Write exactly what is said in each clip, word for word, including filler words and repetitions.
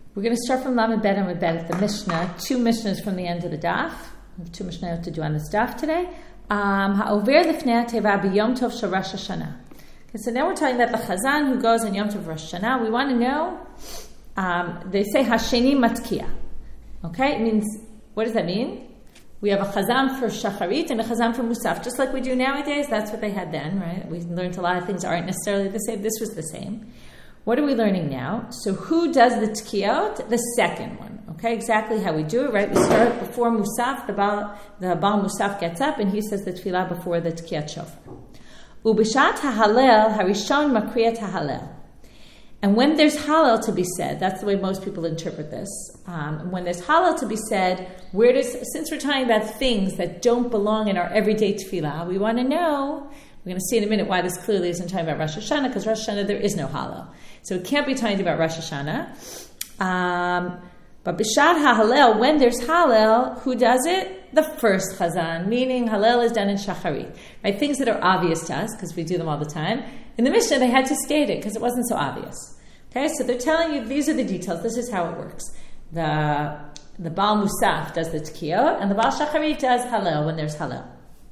We're going to start from Lamed Bet and Lamed Bet at the Mishnah. Two Mishnahs from the end of the daf. We have two Mishnahs to do on this daf today. Ha'over lifnei teva b'yom tov shel Rosh Hashanah. Okay, so now we're talking about the Chazan who goes on Yom Tov Rosh Hashanah. We want to know, um, they say Hasheni Matkiya. Okay, it means, what does that mean? We have a Chazan for Shacharit and a Chazan for Musaf. Just like we do nowadays, that's what they had then, right? We learned a lot of things aren't necessarily the same. This was the same. What are we learning now? So who does the Tkiyot? The second one. Okay, exactly how we do it, right? We start before Musaf, the Baal, the Baal Musaf gets up and he says the Tefillah before the Tkiyat Shofar. Ubishat ha'halel harishon makriyat ha'halel. And when there's halal to be said, that's the way most people interpret this. Um, when there's halal to be said, where does, since we're talking about things that don't belong in our everyday tefillah, we want to know, we're going to see in a minute why this clearly isn't talking about Rosh Hashanah, because Rosh Hashanah there is no halal. So it can't be talking about Rosh Hashanah. Um, but B'shat ha'halel, when there's halal, who does it? The first chazan, meaning halal is done in shacharit, right? Things that are obvious to us because we do them all the time. In the Mishnah, they had to state it because it wasn't so obvious. Okay, so they're telling you these are the details. This is how it works. The the Baal Musaf does the Tkiyot, and the Baal Shacharit does halal when there's halal.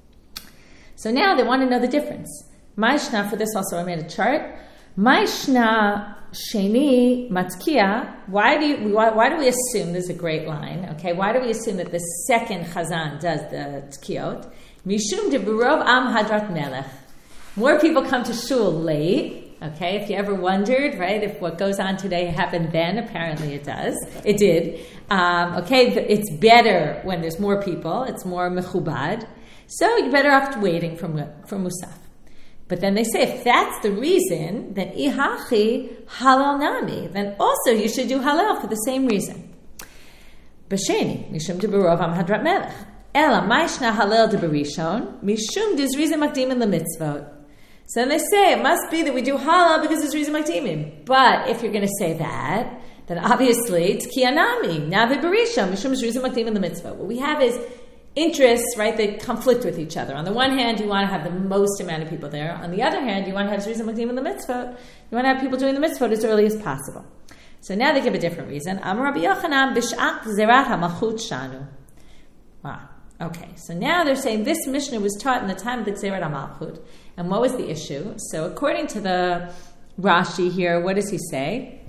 So now they want to know the difference. Ma'ishna, for this also I made a chart. Ma'ishna Sheni Matkiya. Why do you, why, why do we assume, this is a great line, okay, why do we assume that the second Chazan does the Tkiyot? Mishum de Burov Am Hadrat Melech. More people come to shul late, okay, if you ever wondered, right, if what goes on today happened then, apparently it does. It did. Um, okay, it's better when there's more people, it's more mechubad, so you're better off waiting for, for Musaf. But then they say, if that's the reason, then ihachi halal nami. Then also you should do halal for the same reason. B'sheni, mishum de barov am hadrat melech. Ela ma'ishna halal de barishon, mishum de zrizim makdimin lemitzvot. So then they say, it must be that we do halal because it's zrizim makdimin. But if you're going to say that, then obviously it's kiyanami, navi barishon, mishum zrizim makdimin lemitzvot. What we have is interests, right, they conflict with each other. On the one hand, you want to have the most amount of people there. On the other hand, you want to have Zrizim Makdim in the mitzvot. You want to have people doing the mitzvot as early as possible. So now they give a different reason. Amar Rabbi Yochanan b'sh'at zerat ha'malchut shanu. Ah, okay. So now they're saying this Mishnah was taught in the time of the Zerat ha'malchut. And what was the issue? So according to the Rashi here, what does he say?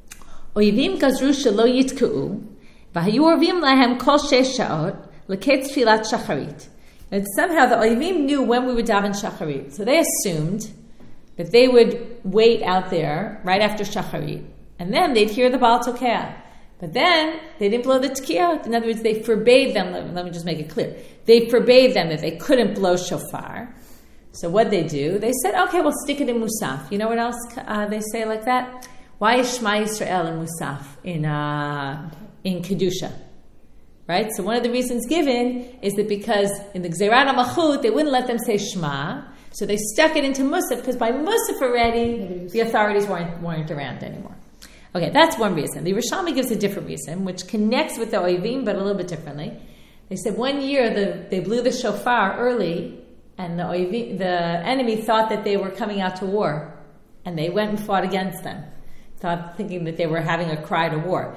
Oyivim gazru shelo yitka'u v'hayu orvim lahem kol shesh sha'ot L'ket tfilat shacharit. And somehow the Oivim knew when we would daven shacharit. So they assumed that they would wait out there right after shacharit. And then they'd hear the Baal Tokea. But then they didn't blow the Tkiyot. In other words, they forbade them, let, let me just make it clear. They forbade them that they couldn't blow shofar. So what they do? They said, okay, we'll stick it in Musaf. You know what else uh, they say like that? Why is Shema Yisrael in Musaf, in, uh, in Kedusha? Right? So one of the reasons given is that because in the Gzerat HaMalchut, they wouldn't let them say Shema, so they stuck it into Musaf, because by Musaf already, the authorities weren't, weren't around anymore. Okay, that's one reason. The Rishomi gives a different reason, which connects with the Oivim, but a little bit differently. They said one year the, they blew the shofar early, and the, Oivim, the enemy thought that they were coming out to war, and they went and fought against them, thought, thinking that they were having a cry to war.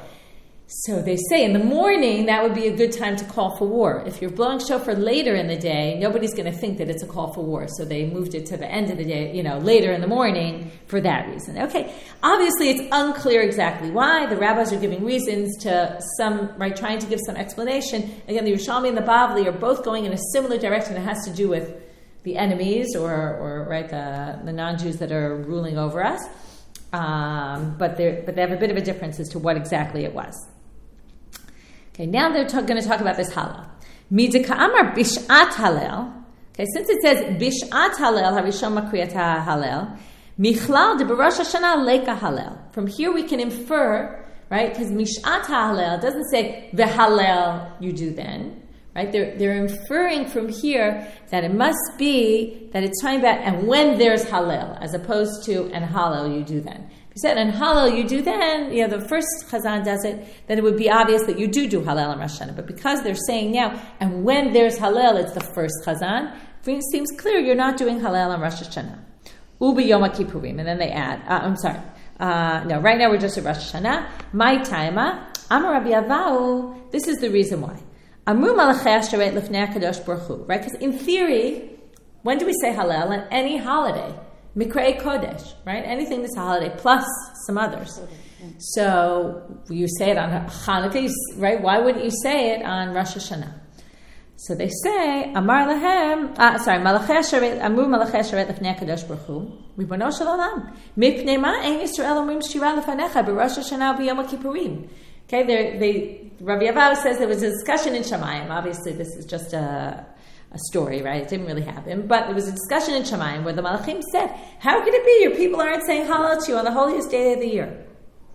So they say in the morning, that would be a good time to call for war. If you're blowing shofar later in the day, nobody's going to think that it's a call for war. So they moved it to the end of the day, you know, later in the morning for that reason. Okay, obviously it's unclear exactly why. The rabbis are giving reasons to some, right, trying to give some explanation. Again, the Yerushalmi and the Bavli are both going in a similar direction. It has to do with the enemies or, or right, the, the non-Jews that are ruling over us. Um, but, but they have a bit of a difference as to what exactly it was. Okay, now they're ta- going to talk about this halal. Midika amar bishat halal. Okay, since it says bishat halal, harishon makriyat halal, michlal de b'rosh Hashanah leka halal. From here we can infer, right? Because mishat halal doesn't say the halal you do then, right? They're they're inferring from here that it must be that it's talking about and when there's halal, as opposed to and halal you do then. He said, and halal you do then, you know, the first chazan does it, then it would be obvious that you do do halal on Rosh Hashanah. But because they're saying now, and when there's halal, it's the first chazan, it seems clear you're not doing halal on Rosh Hashanah. Ubi Yom Kippurim, and then they add, uh, I'm sorry, Uh, no, right now we're just at Rosh Hashanah. My taima, Amar Rabbi Avau, this is the reason why. Amru malachei asharet lifnei HaKadosh Baruch Hu, right? Because in theory, when do we say Hallel? On any holiday. Mikrei Kodesh, right? Anything that's a holiday, plus some others. So you say it on Hanukkah, right? Why wouldn't you say it on Rosh Hashanah? So they say, Amar lahem, uh, sorry, Malachei Asharet, Amru Malachei Asharet Lefnei HaKadosh Baruch Hu, Ribono Shel Olam, Mipnei Ma Ein Yisrael Omrim Shira Lefanecha B'Rosh Hashanah B'Yom Kippurim. Okay, they, Rabbi Avau says there was a discussion in Shamayim. Obviously, this is just a, a story, right? It didn't really happen. But there was a discussion in Shamayim where the Malachim said, how could it be your people aren't saying Hallel to you on the holiest day of the year?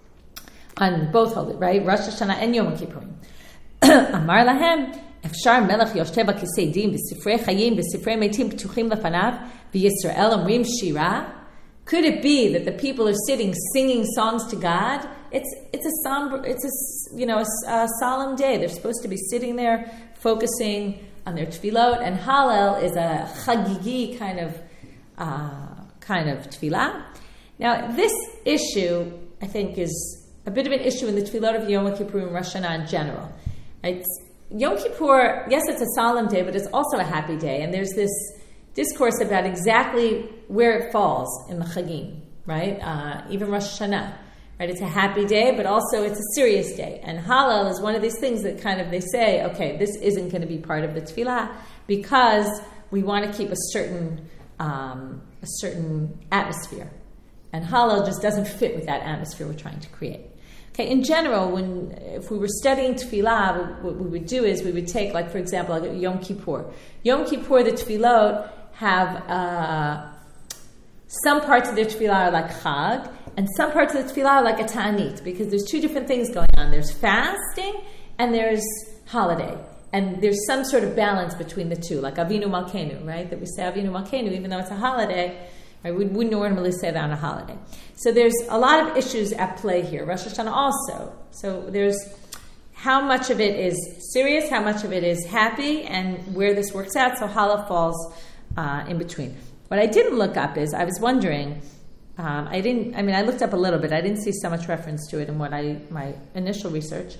On both holy, right? Rosh Hashanah and Yom Kippurim. Amar lahem, אפשר מלך יושב על כיסא דין בספרי חיים בספרי מתים פתוחים לפניו וישראל אומרים שירה? Could it be that the people are sitting singing songs to God? It's it's a somber, it's a you know a, a solemn day. They're supposed to be sitting there focusing on their tefillot, and Hallel is a chagigi kind of uh, kind of tefillah. Now this issue, I think, is a bit of an issue in the tefillot of Yom Kippur and Rosh Hashanah in general. Right? Yom Kippur, yes, it's a solemn day, but it's also a happy day. And there's this discourse about exactly where it falls in the Chagim, right? Uh, even Rosh Hashanah, right? It's a happy day, but also it's a serious day. And Hallel is one of these things that kind of, they say, okay, this isn't going to be part of the tefillah because we want to keep a certain um, a certain atmosphere. And Hallel just doesn't fit with that atmosphere we're trying to create. Okay, in general, when if we were studying tefillah, what we would do is we would take, like for example, like Yom Kippur. Yom Kippur, the tefillot have uh, some parts of their tefillah are like chag, and some parts of the tefillah are like a ta'anit, because there's two different things going on. There's fasting and there's holiday, and there's some sort of balance between the two, like Avinu Malkeinu, right? That we say Avinu Malkeinu, even though it's a holiday. Right, we wouldn't normally say that on a holiday. So there's a lot of issues at play here. Rosh Hashanah also. So there's how much of it is serious, how much of it is happy, and where this works out. So Hallel falls uh, in between. What I didn't look up is, I was wondering, um, I didn't, I mean, I looked up a little bit. I didn't see so much reference to it in what I, my initial research.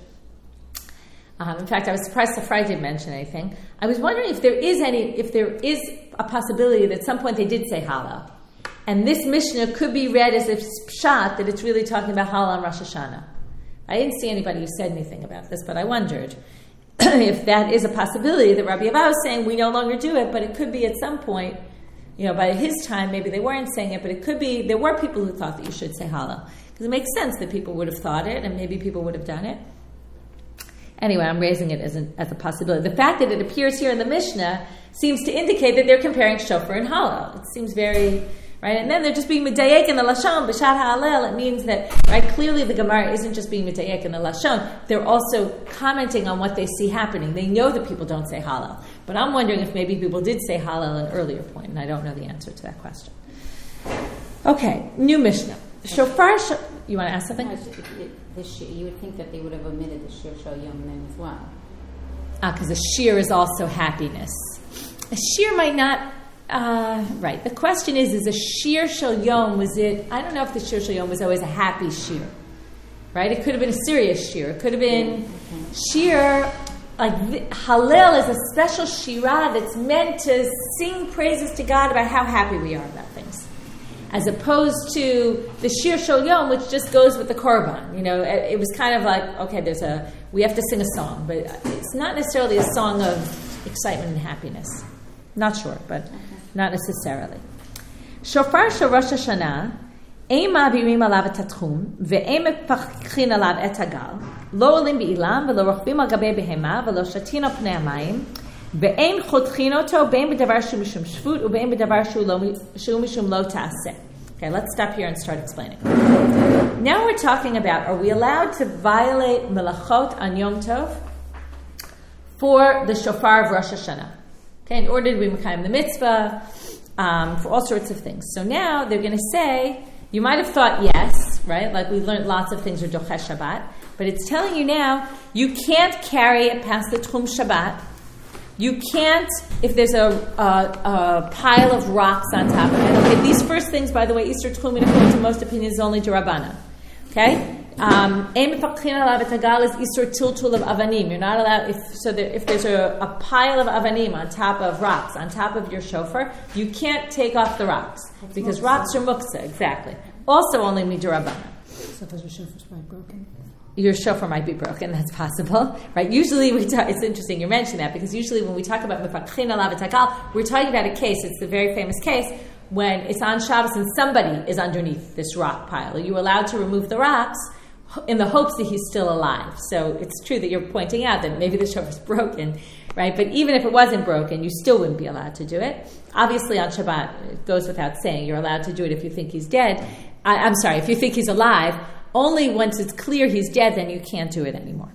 Um, in fact, I was surprised Safrai didn't mention anything. I was wondering if there is any, if there is a possibility that at some point they did say Hallel. And this Mishnah could be read as if pshat, that it's really talking about Hallel on Rosh Hashanah. I didn't see anybody who said anything about this, but I wondered if that is a possibility that Rabbi Avau is saying we no longer do it, but it could be at some point, you know, by his time, maybe they weren't saying it, but it could be, there were people who thought that you should say Hallel. Because it makes sense that people would have thought it, and maybe people would have done it. Anyway, I'm raising it as, an, as a possibility. The fact that it appears here in the Mishnah seems to indicate that they're comparing shofar and Hallel. It seems very... Right, and then they're just being medayek in the lashon b'shat ha'alel. It means that, right, clearly the Gemara isn't just being medayek in the lashon. They're also commenting on what they see happening. They know that people don't say Hallel, but I'm wondering if maybe people did say Hallel at an earlier point, and I don't know the answer to that question. Okay, new Mishnah. Shofar. Sh- you want to ask something? No, the sh- you would think that they would have omitted the shir shel yom then as well. Ah, because the shir is also happiness. A shir might not. Uh, right. The question is, is a shir shel yom, was it, I don't know if the shir shel yom was always a happy shir. Right? It could have been a serious shir. It could have been mm-hmm. shir, like Hallel is a special shirah that's meant to sing praises to God about how happy we are about things. As opposed to the shir shel yom, which just goes with the korban. You know, it, it was kind of like, okay, there's a, we have to sing a song, but it's not necessarily a song of excitement and happiness. Not sure, but okay. Not necessarily. Shofar shel Rosh Hashanah, ein ma'abirim alav et hatchum, ve'ein mepachin alav et hagal, lo olim be'ilam, ve'lo rochbim al gabei behema, ve'lo shatin al pnei hamayim, ve'ein chotchin oto, be'ein b'davar shu mishum shvut, u'be'ein b'davar shu mishum lo ta'aseh. Okay, let's stop here and start explaining. Now we're talking about, are we allowed to violate melachot on Yom Tov for the shofar of Rosh Hashanah? Okay, in order to be Mekayim the mitzvah, um, for all sorts of things. So now they're going to say, you might have thought yes, right? Like we've learned lots of things are Dochesh Shabbat, but it's telling you now, you can't carry it past the Tchum Shabbat, You can't, if there's a, a, a pile of rocks on top of it. Okay, these first things, by the way, Easter Tchumin, according to most opinions, is only D'Rabbanan. Okay? Um, is Easter Tiltul of Avanim. You're not allowed, if so there, if there's a, a pile of Avanim on top of rocks, on top of your shofar, you can't take off the rocks. That's because muksa. rocks are muksa, exactly. Also only D'Rabbanan. So because your shofar's probably broken. Your shofar might be broken. That's possible, right? Usually, we talk, it's interesting you mentioned that because usually when we talk about mefakhin alav v'takal, we're talking about a case. It's the very famous case when it's on Shabbos and somebody is underneath this rock pile. Are you allowed to remove the rocks in the hopes that he's still alive? So it's true that you're pointing out that maybe the shofar's broken, right? But even if it wasn't broken, you still wouldn't be allowed to do it. Obviously, on Shabbat, it goes without saying, you're allowed to do it if you think he's dead. I, I'm sorry, if you think he's alive. Only once it's clear he's dead, then you can't do it anymore.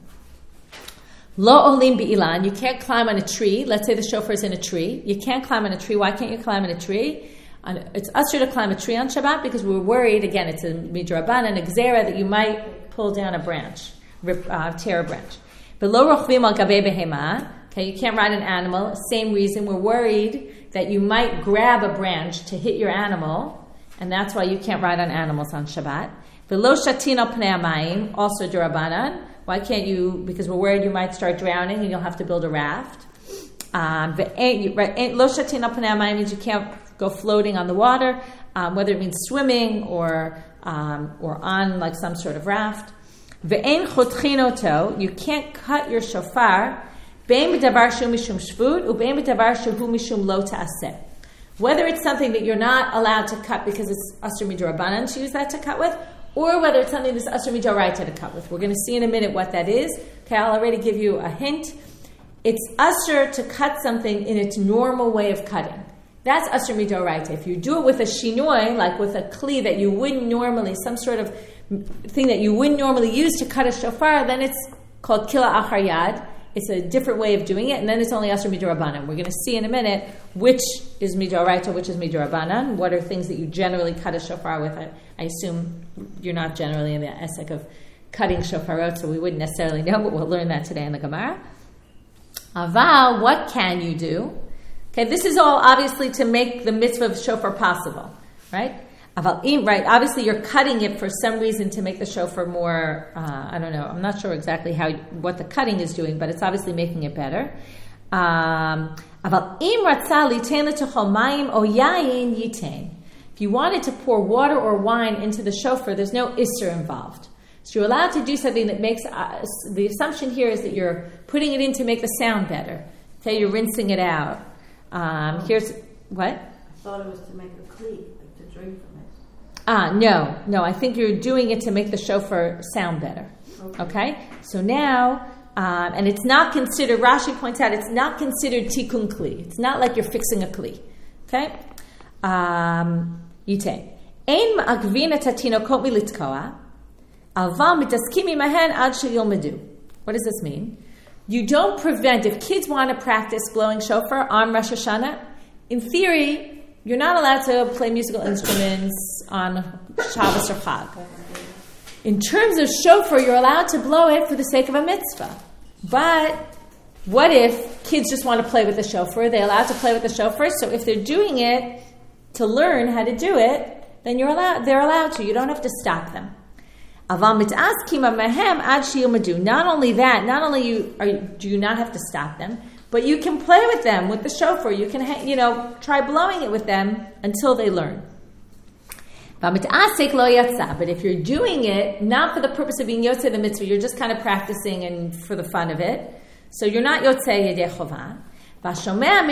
Lo olim bi'ilan, you can't climb on a tree. Let's say the shofar is in a tree. You can't climb on a tree. Why can't you climb on a tree? It's usher to climb a tree on Shabbat because we're worried, again, it's a midrabanan, a gzera, that you might pull down a branch, rip, uh, tear a branch. But lo rochvim al gabei behema, okay, you can't ride an animal. Same reason, we're worried that you might grab a branch to hit your animal, and that's why you can't ride on animals on Shabbat. V'lo shatin al pnei hamayim, also D'Rabbanan. Why can't you? Because we're worried you might start drowning and you'll have to build a raft. Um, lo shatin al pnei hamayim means you can't go floating on the water, um, whether it means swimming or um, or on like some sort of raft. Ve'ein chotchin oto, you can't cut your shofar. Bein b'davar shu mishum shvut, ubein b'davar shu mishum lo ta'aseh. Whether it's something that you're not allowed to cut because it's asur midrabanan to use that to cut with, or whether it's something that's asur midoraita to cut with. We're going to see in a minute what that is. Okay, I'll already give you a hint. It's asur to cut something in its normal way of cutting. That's asur midoraita. If you do it with a shinoi, like with a kli that you wouldn't normally, some sort of thing that you wouldn't normally use to cut a shofar, then it's called kila achar yad. It's a different way of doing it, and then it's only asur midorabanan. We're going to see in a minute which is midoraita, which is midorabanan. What are things that you generally cut a shofar with? I, I assume you're not generally in the esek of cutting shofarot, so we wouldn't necessarily know, but we'll learn that today in the Gemara. Aval, what can you do? Okay, this is all obviously to make the mitzvah of shofar possible, right? Aval, right, obviously you're cutting it for some reason to make the shofar more, uh, I don't know, I'm not sure exactly how what the cutting is doing, but it's obviously making it better. Um, if you wanted to pour water or wine into the shofar, there's no isser involved. So you're allowed to do something that makes, uh, the assumption here is that you're putting it in to make the sound better. Okay, you're rinsing it out. Um, here's, what? I thought it was to make a kli, like to drink from it. Ah, no, no, I think you're doing it to make the shofar sound better. Okay, okay? So now, um, and it's not considered, Rashi points out, it's not considered tikkun kli. It's not like you're fixing a kli. Okay? Um, Yitei. Ein ma'agvin et hatinokot militkoa, aval mitaskim imahen ad sheyilmedu. What does this mean? You don't prevent, if kids want to practice blowing shofar on Rosh Hashanah, in theory, you're not allowed to play musical instruments on Shabbos or Chag. In terms of shofar, you're allowed to blow it for the sake of a mitzvah. But what if kids just want to play with the shofar? They're allowed to play with the shofar. So if they're doing it to learn how to do it, then you're allowed. They're allowed to. You don't have to stop them. Not only that, not only you, are, do you not have to stop them, but you can play with them with the shofar. You can, you know, try blowing it with them until they learn. But if you're doing it not for the purpose of being yotzei the mitzvah, you're just kind of practicing and for the fun of it, so you're not yotzei yedei chovah. Not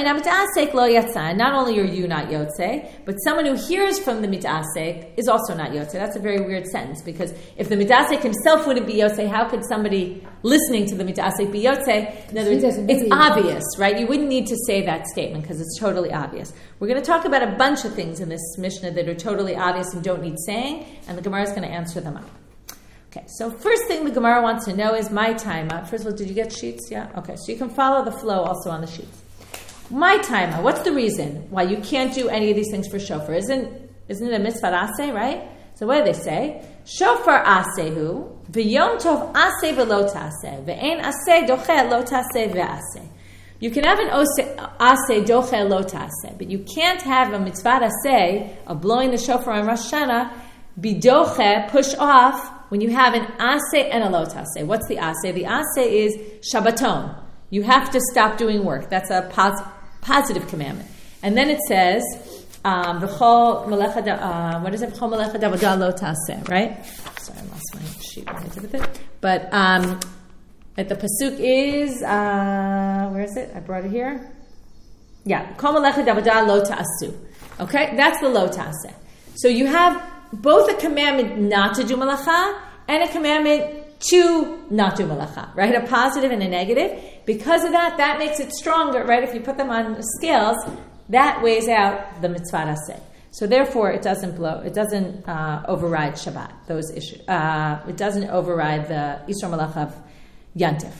only are you not yotzei, but someone who hears from the mitasek is also not yotzei. That's a very weird sentence, because if the mitasek himself wouldn't be yotzei, how could somebody listening to the mitasek be yotzei? In other words, it's obvious, right? You wouldn't need to say that statement because it's totally obvious. We're going to talk about a bunch of things in this Mishnah that are totally obvious and don't need saying, and the Gemara is going to answer them up. Okay, so first thing the Gemara wants to know is my time. First of all, did you get sheets? Yeah? Okay, so you can follow the flow also on the sheets. My time, what's the reason why you can't do any of these things for shofar? Isn't isn't it a mitzvah aseh, right? So what do they say? Shofar asehu, v'yom tov aseh v'lo taseh, v'ein aseh doche lo taseh v'aseh. You can have an aseh doche lo taseh, but you can't have a mitzvah aseh of blowing the shofar on Rosh Hashanah be doche, push off, when you have an aseh and a lo taseh. What's the aseh? The aseh is Shabbaton. You have to stop doing work. That's a pos- positive commandment. And then it says, um, V'chol melecha da, uh, what is it? V'chol melecha d'avodah lo taseh, right? Sorry, I lost my sheet when I did with it. But um, at the pasuk is, uh, where is it? I brought it here. Yeah, Kol melecha d'avodah lo ta'asu. Okay, that's the lo taseh. So you have both a commandment not to do malacha and a commandment to not do malacha, right? A positive and a negative. Because of that, that makes it stronger, right? If you put them on scales, that weighs out the mitzvah aseh. So therefore, it doesn't blow. It doesn't uh, override Shabbat. Those issues. Uh, it doesn't override the Isur Malacha of Yantif.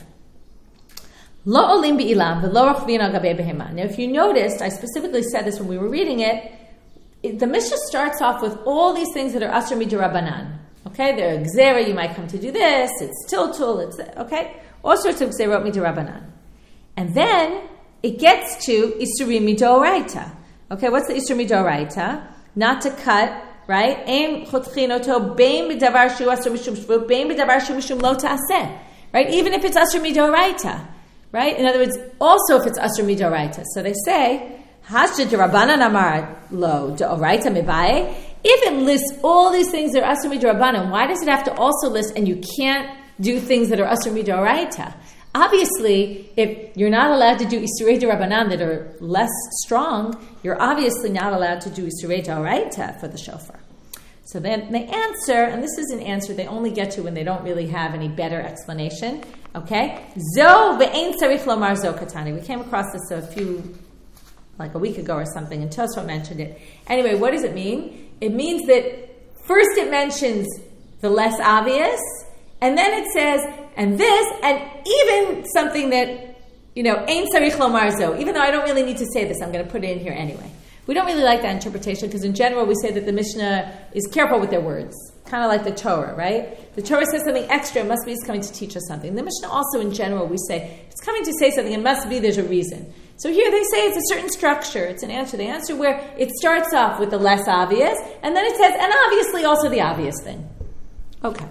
Lo olim bi'ilam v'lo rachvin al gabei behema. Now, if you noticed, I specifically said this when we were reading it. it the Mishnah starts off with all these things that are asur midrabanan. Okay, they're gzera. You might come to do this. It's tiltul. It's okay. All sorts of gzerot midrabanan, and then it gets to isurim midoraita. Okay, what's the Isur Midoraita? Not to cut, right? Aim chotchinoto bein b'davar shu asur mishum shvut bein b'davar shu mishum lo ta'aseh. Right? Even if it's Asur Midoraita. Right? In other words, also if it's Asur Midoraita. So they say, Hasja d'Rabbanan amar lo d'oraita mibaye. If it lists all these things that are Asur Midorabanan, why does it have to also list and you can't do things that are Asur Midoraita? Obviously, if you're not allowed to do Isurei D'Rabbanan that are less strong, you're obviously not allowed to do Isurei D'Oraita for the shofar. So then the answer, and this is an answer they only get to when they don't really have any better explanation, okay? Zo ve'ein tzarich lomar zo katani. We came across this a few, like a week ago or something, and Tosfot mentioned it. Anyway, what does it mean? It means that first it mentions the less obvious, and then it says, and this, and even something that, you know, ein tzarich lomar zo. Even though I don't really need to say this, I'm going to put it in here anyway. We don't really like that interpretation because in general we say that the Mishnah is careful with their words. Kind of like the Torah, right? The Torah says something extra, it must be it's coming to teach us something. The Mishnah also in general we say, if it's coming to say something, it must be there's a reason. So here they say it's a certain structure, it's an answer. The answer where it starts off with the less obvious, and then it says, and obviously also the obvious thing. Okay.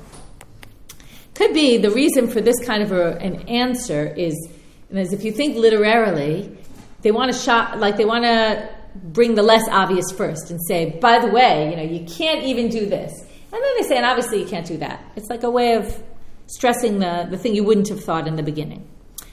Could be the reason for this kind of a, an answer is, is if you think literarily, they want to shop, like they want to bring the less obvious first and say, by the way, you know, you can't even do this. And then they say, and obviously you can't do that. It's like a way of stressing the, the thing you wouldn't have thought in the beginning.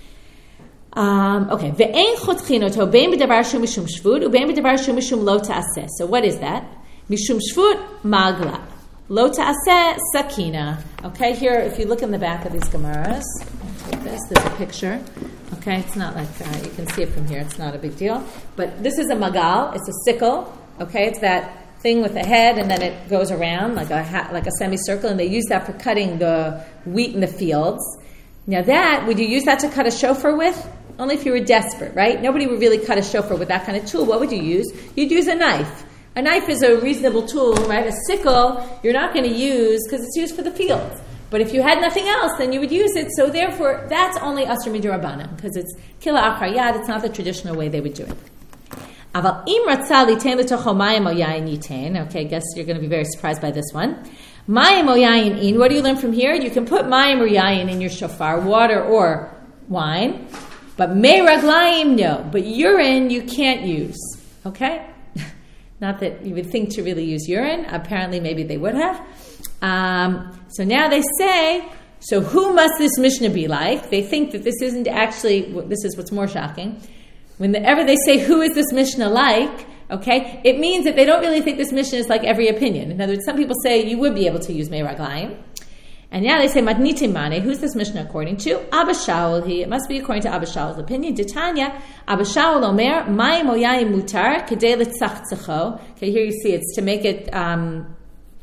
Um, okay. Ve'ein chotchinoto bein b'davar shu mishum shvut ubein b'davar shu mishum lo ta'aseh. So what is that? Mishum shvut magla. Lo ta'aseh sakina. Okay, here, if you look in the back of these Gemaras, I'll take this, there's a picture. Okay, it's not like, uh, you can see it from here, it's not a big deal. But this is a magal, it's a sickle. Okay, it's that thing with the head and then it goes around like a ha- like a semicircle, and they use that for cutting the wheat in the fields. Now that, would you use that to cut a shofar with? Only if you were desperate, right? Nobody would really cut a shofar with that kind of tool. What would you use? You'd use a knife. A knife is a reasonable tool, right? A sickle, you're not going to use because it's used for the fields. But if you had nothing else, then you would use it. So therefore, that's only Asur Midrabanan because it's kila akar yad. It's not the traditional way they would do it. Aval im ratzah litein letocho mayim o yayin yitain. Okay, I guess you're going to be very surprised by this one. Mayim o yayin in. What do you learn from here? You can put mayim or yayin in your shofar, water or wine. But mei raglayim, no. But urine you can't use. Okay? Not that you would think to really use urine. Apparently, maybe they would have. Um, so now they say, so who must this Mishnah be like? They think that this isn't actually, this is what's more shocking. Whenever they say, who is this Mishnah like? Okay, it means that they don't really think this Mishnah is like every opinion. In other words, some people say you would be able to use Mei Raglayim. And now they say, Matnitim Mane, who's this Mishnah according to? Abba Shaul, he, it must be according to Abba Shaul's opinion. Titania, Abba Shaul Omer, Mayim Oyayim Mutar, Kedei Litzachzacho. Okay, here you see it's to make it, um,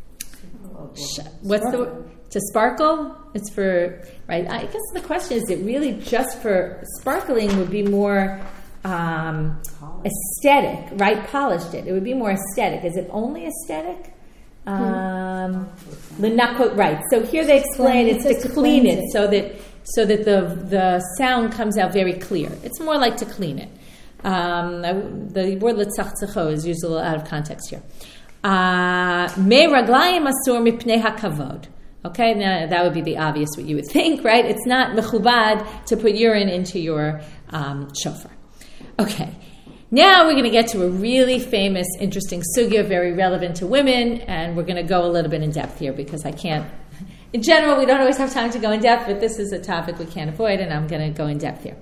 sh- what's the, to sparkle? It's for, right, I guess the question is, is it really just for, sparkling would be more um, aesthetic, right? Polished it. It would be more aesthetic. Is it only aesthetic? Um, the nakot, right. So here they explain it's to clean it so that so that the the sound comes out very clear. It's more like to clean it. Um, the word letzachzecho is used a little out of context here. Me raglayim asur mipnei hakavod. Okay, now that would be the obvious what you would think, right? It's not mechubad to put urine into your um, shofar. Okay, now we're going to get to a really famous, interesting sugya, very relevant to women, and we're going to go a little bit in depth here because I can't, in general, we don't always have time to go in depth, but this is a topic we can't avoid, and I'm going to go in depth here.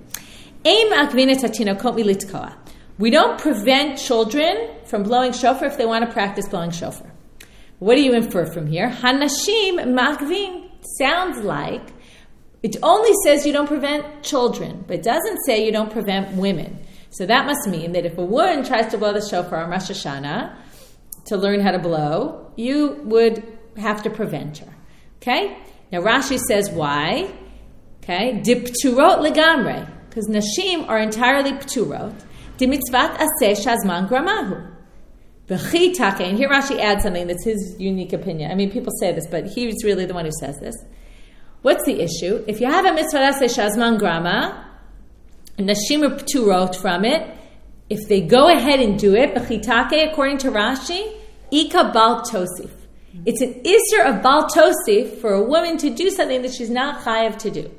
We don't prevent children from blowing shofar if they want to practice blowing shofar. What do you infer from here? Hanashim makvin sounds like it only says you don't prevent children, but it doesn't say you don't prevent women. So that must mean that if a woman tries to blow the shofar on Rosh Hashanah to learn how to blow, you would have to prevent her. Okay? Now Rashi says why? Okay? Dipturot legamre, because nashim are entirely pturot. Dimitzvat aseh shazman gramahu. And here Rashi adds something that's his unique opinion. I mean, people say this, but he's really the one who says this. What's the issue? If you have a mitzvah aseh shazman grama, and nashim are pturot from it, if they go ahead and do it, b'chitake, according to Rashi, ika bal tosif. It's an isser of bal tosif for a woman to do something that she's not chayav to do.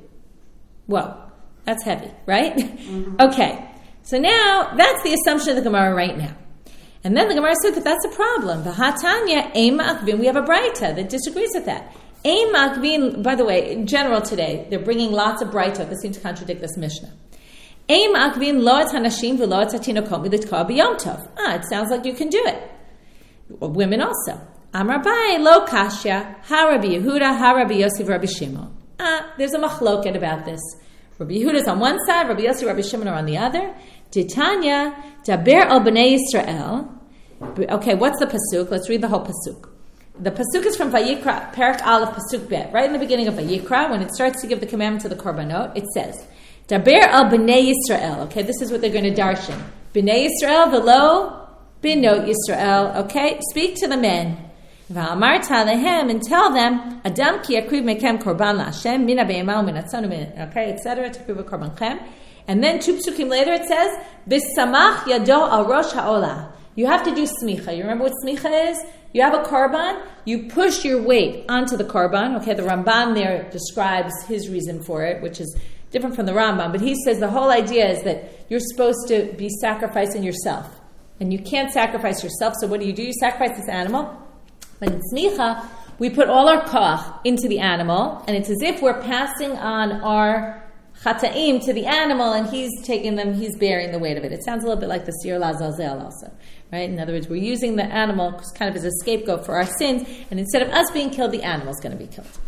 Whoa, that's heavy, right? Mm-hmm. Okay, so now that's the assumption of the Gemara right now. And then the Gemara said that that's a problem. V'hatanya ein makvin. We have a braita that disagrees with that. Ein makvin. By the way, in general today, they're bringing lots of braita that seem to contradict this Mishnah. Ein makvin lo et hanashim v'lo et hatinokot militkoa b'yom tov. Ah, it sounds like you can do it. Women also. Amar Abaye lo kashya ha Rabbi Yehuda ha Rabbi Yossi Rabbi Shimon. Ah, there's a machloket about this. Rabbi Yehuda's on one side, Rabbi Yossi, Rabbi Shimon are on the other. Titanya daber al bnei Yisrael. Okay, what's the pasuk? Let's read the whole pasuk. The pasuk is from Vayikra, Perak Aleph, pasuk Bet. Right in the beginning of Vayikra, when it starts to give the commandment to the korbanot, it says, daber al bnei Yisrael. Okay, this is what they're going to darshan. Bnei Yisrael velo binot Yisrael. Okay, speak to the men. V'amarta lehem, and tell them, Adam ki yakriv mekem korban la'Hashem, mina be'ema u'minatzonu, okay, et cetera, takriv korbanchem. And then two psukim later it says, B'samach yado al rosh ha'olah. You have to do smicha. You remember what smicha is? You have a korban, you push your weight onto the korban. Okay, the Ramban there describes his reason for it, which is different from the Rambam, but he says the whole idea is that you're supposed to be sacrificing yourself. And you can't sacrifice yourself, so what do you do? You sacrifice this animal. But in smicha, we put all our koach into the animal, and it's as if we're passing on our chata'im to the animal, and he's taking them, he's bearing the weight of it. It sounds a little bit like the sir lazazel also, right? In other words, we're using the animal kind of as a scapegoat for our sins, and instead of us being killed, the animal's going to be killed.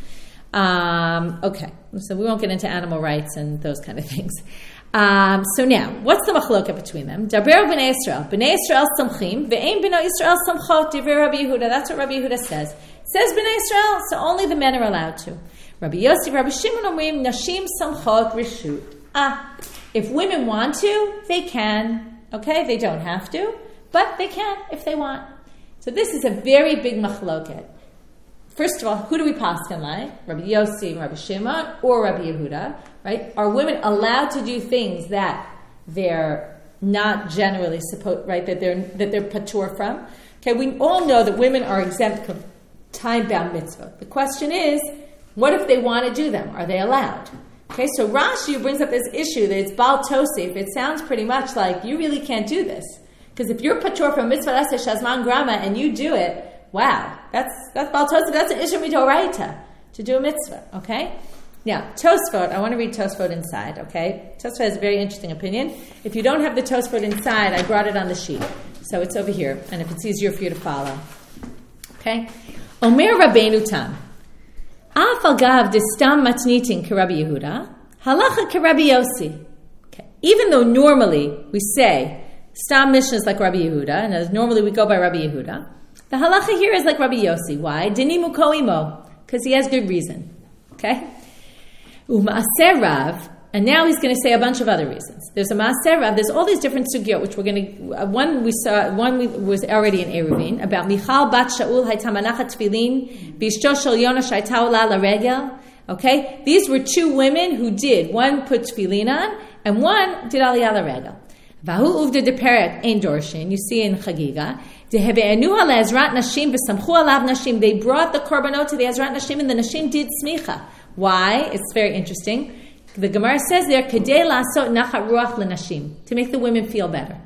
Um, okay, so we won't get into animal rights and those kind of things. Um, so now, what's the machloka between them? Daber b'nei Yisrael. B'nei Yisrael samchim, ve'ein b'nei Yisrael samchot, divrei Rabbi Yehuda. That's what Rabbi Yehuda says. It says b'nei Yisrael, so only the men are allowed to. Rabbi Yossi, Rabbi Shimon omrim, nashim samchot rishut. Ah, if women want to, they can. Okay, they don't have to, but they can if they want. So this is a very big machloket. First of all, who do we paskin like? Rabbi Yossi, Rabbi Shimon, or Rabbi Yehuda, right? Are women allowed to do things that they're not generally supposed, right? That they're that they're patur from? Okay, we all know that women are exempt from time-bound mitzvah. The question is, what if they want to do them? Are they allowed? Okay, so Rashi brings up this issue that it's bal tosif. It sounds pretty much like you really can't do this. Because if you're patur from mitzvah aseh shazman grama and you do it, wow, that's that's bal tosif. That's an issue midoraita to do a mitzvah. Okay, now Tosfot. I want to read Tosfot inside. Okay, Tosfot has a very interesting opinion. If you don't have the Tosfot inside, I brought it on the sheet, so it's over here. And if it's easier for you to follow, okay. Omer Rabbeinu Tam. Af agav destam matnitin k'Rabbi Yehuda, halacha k'Rabbi Yossi. Okay. Even though normally we say stam mishnah is like Rabbi Yehuda, and as normally we go by Rabbi Yehuda, the halacha here is like Rabbi Yossi. Why? Dinimu koimo, because he has good reason. Okay. U'maaser Rav, and now he's going to say a bunch of other reasons. There's a maaser Rav. There's all these different sugyot, which we're going to. Uh, one we saw. One we, was already in Eruvin about Michal bat Shaul hayta manachat tefillin b'ishto shel Yonah shayta ola laregel. Okay? These were two women who did. One put tefillin on, and one did aliyah l'regel. Vahu uvda de peret ein dorshin. You see in Chagiga. They brought the korbanot to the Ezrat Nashim, and the Nashim did smicha. Why? It's very interesting. The Gemara says there, kedei lasot nachat ruach lenashim, to make the women feel better.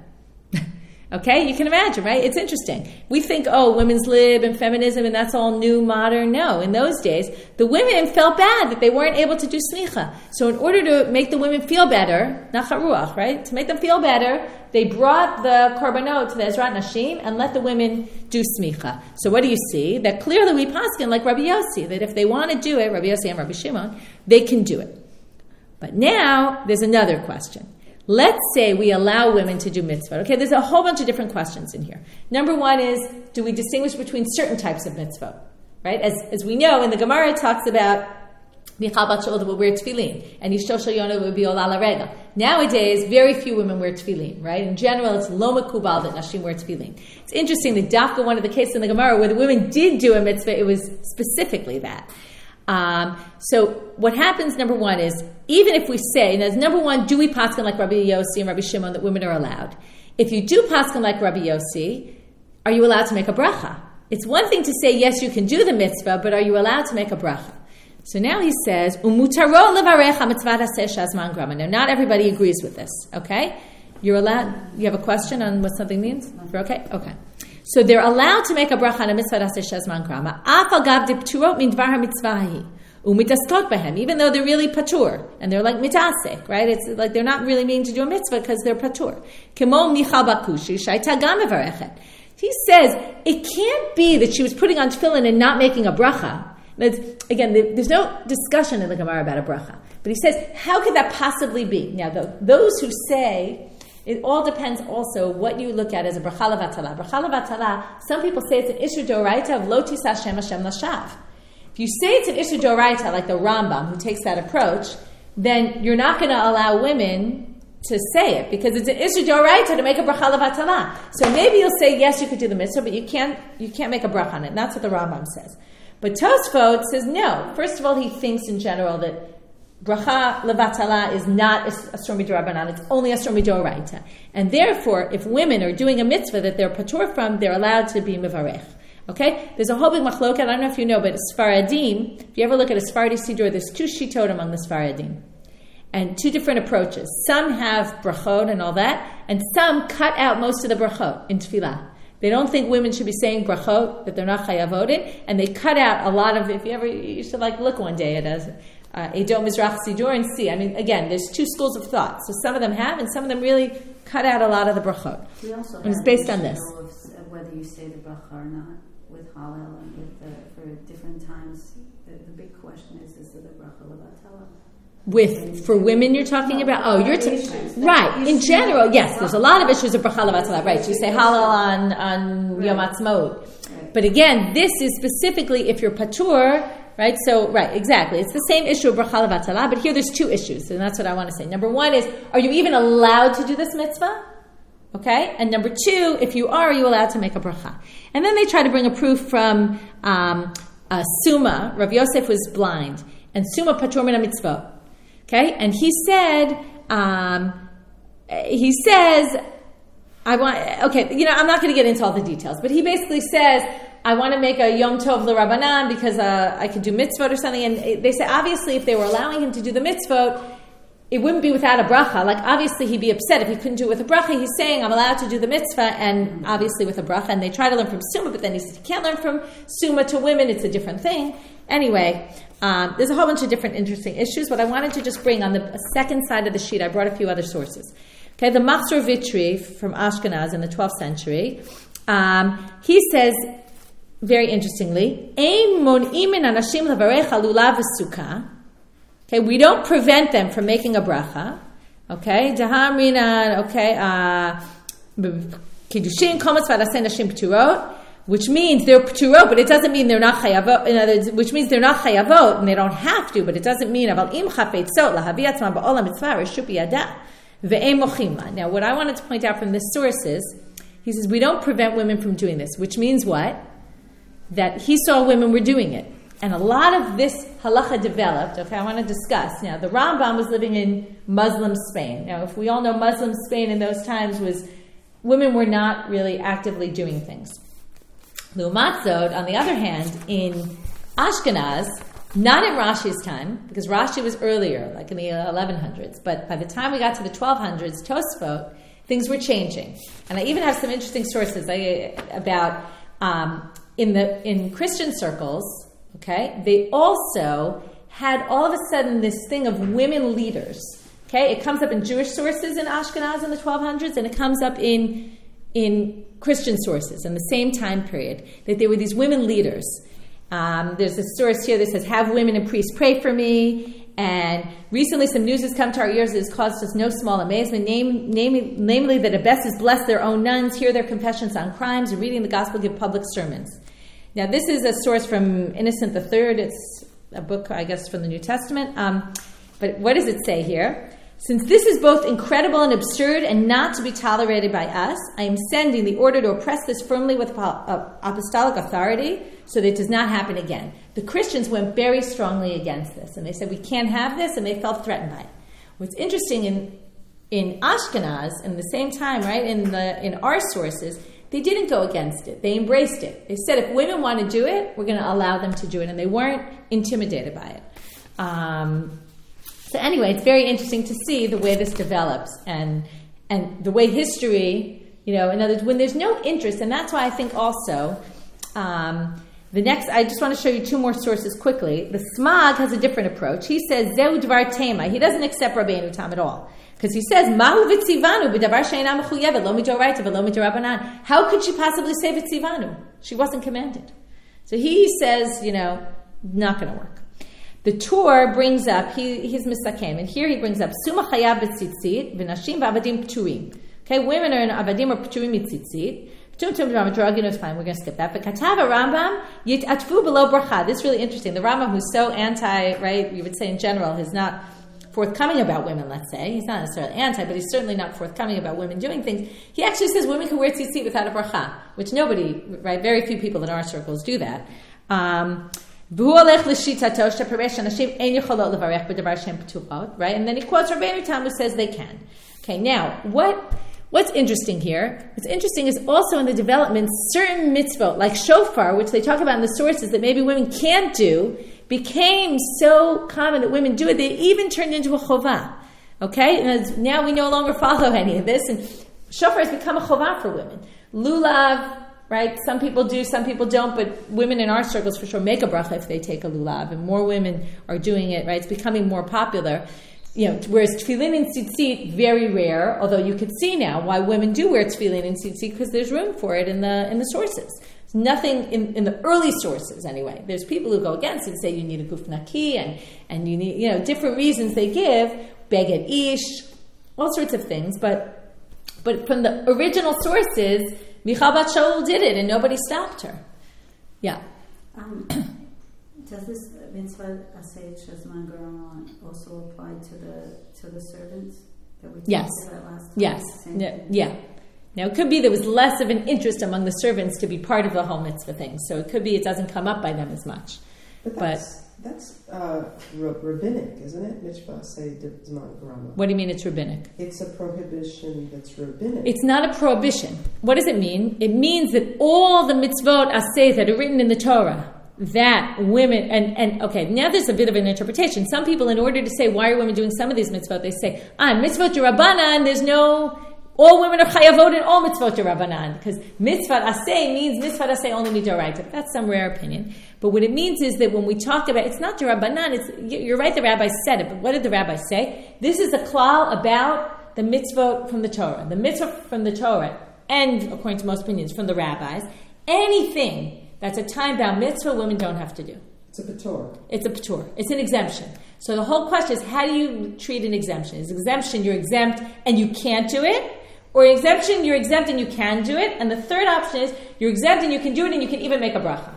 Okay, you can imagine, right? It's interesting. We think, oh, women's lib and feminism, and that's all new, modern. No, in those days, the women felt bad that they weren't able to do smicha. So in order to make the women feel better, nachat ruach, right? To make them feel better, they brought the korbanot to the Ezrat Nashim and let the women do smicha. So what do you see? That clearly we paskin like Rabbi Yossi, that if they want to do it, Rabbi Yossi and Rabbi Shimon, they can do it. But now, there's another question. Let's say we allow women to do mitzvah. Okay, there's a whole bunch of different questions in here. Number one is, do we distinguish between certain types of mitzvah? Right? As as we know, in the Gemara it talks about Michal bat Shaul will wear tefillin, and Yishto Shel Yonah would be olah l'regel. Nowadays, very few women wear tefillin, right? In general, it's lo mekubal that nashim wear tefillin. It's interesting that Dafka, one of the cases in the Gemara where the women did do a mitzvah, it was specifically that. Um, so what happens, number one, is even if we say, and as number one, do we paskin like Rabbi Yossi and Rabbi Shimon that women are allowed? If you do paskin like Rabbi Yossi, are you allowed to make a bracha? It's one thing to say, yes, you can do the mitzvah, but are you allowed to make a bracha? So now he says, Umutaro levarech ha-mitzvah taseh shazman grama. Now, not everybody agrees with this, okay? You're allowed, you have a question on what something means? You're okay? Okay. So they're allowed to make a bracha on a mitzvah taseh shazman grama. Af al gav de pturot min dvar ha-mitzvahi. Umitaskot behem, even though they're really patur, and they're like mitasek, right? It's like they're not really meaning to do a mitzvah because they're patur. Kemo Michal bakushi shaita gam mevarechet. He says it can't be that she was putting on tefillin and not making a bracha. It's, again, there's no discussion in the Gemara about a bracha, but he says how could that possibly be? Now, the, those who say it all depends also what you look at as a bracha levatala. Bracha levatala. Some people say it's an issur d'oraita of lo tisas Shem Hashem lashav. If you say it's an issur d'oraita, like the Rambam, who takes that approach, then you're not going to allow women to say it, because it's an issur d'oraita to make a bracha levatala. So maybe you'll say, yes, you could do the mitzvah, but you can't you can't make a bracha on it. And that's what the Rambam says. But Tosfot says no. First of all, he thinks in general that bracha levatala is not asur midrabanan, it's only asur midoraita. And therefore, if women are doing a mitzvah that they're patur from, they're allowed to be mivarech. Okay? There's a whole big machloket. I don't know if you know, but Sfaradim, if you ever look at a Sephardi Siddur, there's two shitot among the Sfaradim. And two different approaches. Some have brachot and all that, and some cut out most of the brachot in tefillah. They don't think women should be saying brachot, that they're not chayavot in, and they cut out a lot of, if you ever, you should like look one day at a uh, Edo Mizrach Siddur and see. I mean, again, there's two schools of thought. So some of them have, and some of them really cut out a lot of the brachot. We also and it's based on this. Of whether you say the bracha or not. With Hallel and with the, for different times, the, the big question is: is it a bracha levatala? With for women, you're talking no, about. Oh, you're t- right. In general, yes. There's a lot of issues of bracha levatala. Right. You say Hallel on on right. Yom Ha'atzmaut, right. But again, this is specifically if you're patur. Right. So right. Exactly. It's the same issue of bracha levatala, but here there's two issues, and that's what I want to say. Number one is: are you even allowed to do this mitzvah? Okay, and number two, if you are, are you allowed to make a bracha? And then they try to bring a proof from um, uh, Suma. Rav Yosef was blind, and Suma patur min mitzvot. Okay, and he said, um, he says, I want. Okay, you know, I'm not going to get into all the details, but he basically says, I want to make a Yom Tov l'Rabbanan because uh, I could do mitzvot or something. And they say, obviously, if they were allowing him to do the mitzvot, it wouldn't be without a bracha. Like, obviously, he'd be upset if he couldn't do it with a bracha. He's saying, I'm allowed to do the mitzvah, and obviously with a bracha. And they try to learn from Suma, but then he says, you can't learn from Suma to women. It's a different thing. Anyway, um, there's a whole bunch of different interesting issues. What I wanted to just bring on the second side of the sheet, I brought a few other sources. Okay, the Machzor Vitri from Ashkenaz in the twelfth century, um, he says, very interestingly, Ein mon'im min anashim levarech alulav v'sukkah. Okay, we don't prevent them from making a bracha. Okay, Dahamrina, okay, Kiddushin, Komas Vadaseh Nashim P'turot, which means they're P'turot, but it doesn't mean they're not Chayavot, in other words, which means they're not Chayavot, and they don't have to, but it doesn't mean, Aval Im Chafetzot, Lahavi Atzman Ba'olam Mitzvah, Reshut B'yadah, Ve'em Mochim La. Now, what I wanted to point out from this source is, he says, we don't prevent women from doing this, which means what? That he saw women were doing it. and a lot of this halacha developed. Okay, I want to discuss. Now, the Rambam was living in Muslim Spain. Now, if we all know Muslim Spain in those times was, women were not really actively doing things. L'umat zot, on the other hand, in Ashkenaz, not in Rashi's time, because Rashi was earlier, like in the eleven hundreds, but by the time we got to the twelve hundreds, Tosfot, things were changing. And I even have some interesting sources I, about, um, in the in Christian circles, okay, they also had all of a sudden this thing of women leaders. Okay, it comes up in Jewish sources in Ashkenaz in the twelve hundreds, and it comes up in in Christian sources in the same time period, that there were these women leaders. Um, there's a source here that says, have women and priests pray for me. And recently some news has come to our ears that has caused us no small amazement, name, name, namely that abbesses bless their own nuns, hear their confessions on crimes, and reading the gospel give public sermons. Now this is a source from Innocent the Third. It's a book, I guess, from the New Testament. Um, but what does it say here? Since this is both incredible and absurd and not to be tolerated by us, I am sending the order to oppress this firmly with apostolic authority so that it does not happen again. The Christians went very strongly against this, and they said, we can't have this, and they felt threatened by it. What's interesting in in Ashkenaz, in the same time, right, in the in our sources, they didn't go against it. They embraced it. They said, if women want to do it, we're going to allow them to do it, and they weren't intimidated by it. Um... So anyway, it's very interesting to see the way this develops and and the way history, you know, in other words, when there's no interest, and that's why I think also, um, the next, I just want to show you two more sources quickly. The Smag has a different approach. He says, Zeu dvar tema. He doesn't accept Rabbeinu Tam at all. Because he says, Mahu v'tzivanu b'davar she'ena mechuyevet, lo midoraita v'lo midorabanan. How could she possibly say v'tzivanu? She wasn't commanded. So he says, you know, not going to work. The Tur brings up, he, he's misakem, and here he brings up, Suma chayav b'tzitzit, v'nashim v'avadim p'turim. Okay, women are in avadim or p'turim mitzitzit. P'turim tum dramaturg, you know, it's fine, we're going to skip that. But Katava Rambam, yit atfu below bracha. This is really interesting. The Rambam, who's so anti, right, you would say in general, is not forthcoming about women, let's say. He's not necessarily anti, but he's certainly not forthcoming about women doing things. He actually says women can wear tzitzit without a bracha, which nobody, right, very few people in our circles do that. Um... Right, and then he quotes Rabbeinu Tam, who says they can. Okay, now what what's interesting here? What's interesting is also in the development certain mitzvot like shofar, which they talk about in the sources that maybe women can't do, became so common that women do it. They even turned into a chovah. Okay, and now we no longer follow any of this, and shofar has become a chovah for women. Lulav. Right? Some people do, some people don't, but women in our circles for sure make a bracha if they take a lulav, and more women are doing it, right? It's becoming more popular. You know, whereas tefillin and tzitzit, very rare, although you could see now why women do wear tefillin and tzitzit, because there's room for it in the in the sources. There's nothing in, in the early sources anyway. There's people who go against it and say you need a guf naki, and, and you need, you know, different reasons they give, beged ish, all sorts of things, but but from the original sources, Michal Bat Shaul did it, and nobody stopped her. Yeah. Um, does this mitzvah asay shazman garama also apply to the to the servants that we talked yes. about last time? Yes. Yeah. yeah. Now it could be there was less of an interest among the servants to be part of the whole mitzvah thing, so it could be it doesn't come up by them as much. But that's but, that's uh, rabbinic, isn't it? Mitzvah asay shazman garama. What do you mean it's rabbinic? It's a prohibition that's rabbinic. It's not a prohibition. What does it mean? It means that all the mitzvot asay that are written in the Torah, that women, and, and okay, now there's a bit of an interpretation. Some people, in order to say, why are women doing some of these mitzvot, they say, ah, mitzvot d'Rabbanan, there's no, all women are chayavot in all mitzvot d'Rabbanan, because mitzvot asay means mitzvot asay only midoraita. That's some rare opinion. But what it means is that when we talk about, it's not d'Rabbanan, it's, you're right, the rabbi said it, but what did the rabbi say? This is a klal about the mitzvot from the Torah. The mitzvah from the Torah, and according to most opinions, from the rabbis, anything that's a time-bound mitzvah, women don't have to do. It's a patur. It's a patur. It's an exemption. So the whole question is, how do you treat an exemption? Is exemption you're exempt and you can't do it? Or exemption, you're exempt and you can do it? And the third option is, you're exempt and you can do it and you can even make a bracha.